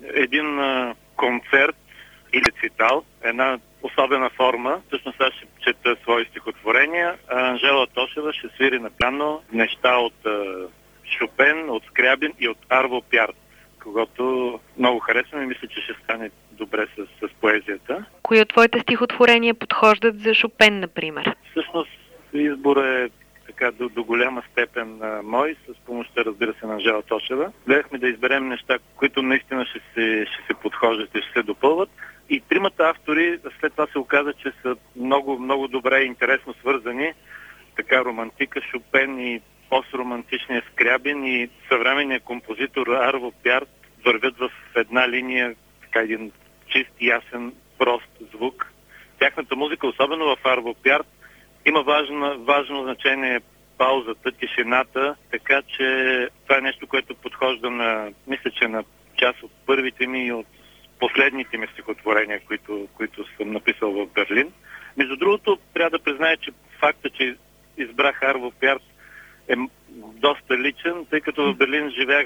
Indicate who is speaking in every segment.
Speaker 1: един концерт или рецитал, една особена форма. Всъщност аз ще чета свои стихотворения. Анжела Тошева ще свири на пиано неща от Шопен, от Скрябин и от Арво Пярт, когото много харесвам и мисля, че ще стане добре с поезията.
Speaker 2: Кои от твоите стихотворения подхождат за Шопен, например?
Speaker 1: Всъщност изборът е така до голяма степен мой, с помощта, разбира се, на Анжела Тошева. Гледахме да изберем неща, които наистина ще се подхождат и ще се допълват. И тримата автори след това се оказа, че са много, много добре и интересно свързани. Така романтика Шопен и постромантичния Скрябин и съвременният композитор Арво Пярт вървят в една линия, така един чист, ясен, прост звук. Тяхната музика, особено в Арво Пярт, има важно значение паузата, тишината, така че това е нещо, което подхожда мисля, че на част от първите ми и от последните ми стихотворения, които съм написал в Берлин. Между другото, трябва да призная, че факта, че избрах Арво Пярт е доста личен, тъй като в Берлин живеях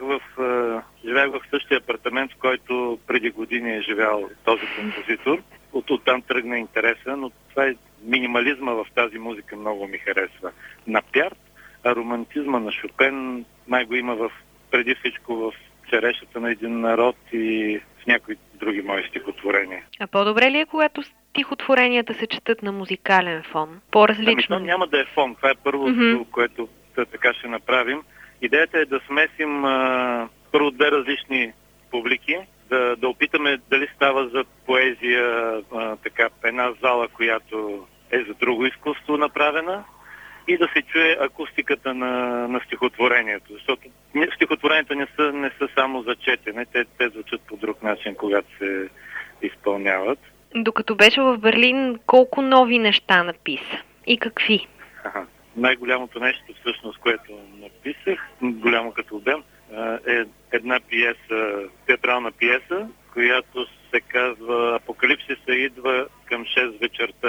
Speaker 1: в същия апартамент, в който преди години е живял този композитор. Оттам тръгна интереса, но това е минимализма в тази музика много ми харесва. На Пярт, а романтизма на Шопен май го има преди всичко в Черешата на един народ и в някои други мои стихотворения.
Speaker 2: А по-добре ли е, когато стихотворенията се четат на музикален фон? По-различно?
Speaker 1: Няма да е фон. Това е първото, което така ще направим. Идеята е да смесим първо две различни публики, да опитаме дали става за поезия така една зала, която е за друго изкуство направена, и да се чуе акустиката на стихотворението. Защото стихотворенията не са само за четене, те звучат по друг начин, когато се изпълняват.
Speaker 2: Докато беше в Берлин, колко нови неща написа? И какви?
Speaker 1: Най-голямото нещо, всъщност, което написах, голямо като обем, е една театрална пиеса, която се казва "Апокалипсиса идва към 6 вечерта".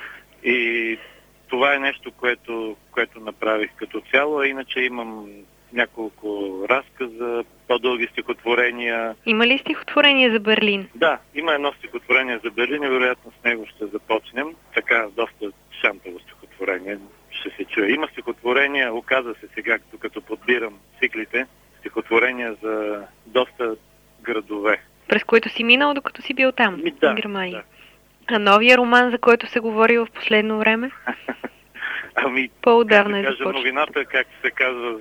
Speaker 1: И това е нещо, което направих като цяло, а иначе имам няколко разказа, по-дълги стихотворения.
Speaker 2: Има ли стихотворение за Берлин?
Speaker 1: Да, има едно стихотворение за Берлин и вероятно с него ще започнем. Така, доста шантово стихотворение ще се чуе. Има стихотворения, оказа се сега, като подбирам циклите, стихотворения за доста градове.
Speaker 2: През които си минал, докато си бил там, в Германия?
Speaker 1: Да.
Speaker 2: А новия роман, за който се говори в последно време? По-отдавна е започнал.
Speaker 1: Новината, както се казва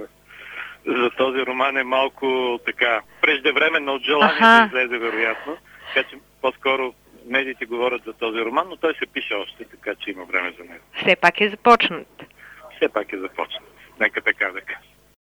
Speaker 1: за този роман, е малко така преждевременно от желание да излезе, вероятно. Така че по-скоро медиите говорят за този роман, но той се пише още, така че има време за него.
Speaker 2: Все пак е започнат.
Speaker 1: Все пак е започнат. Нека така да кажа.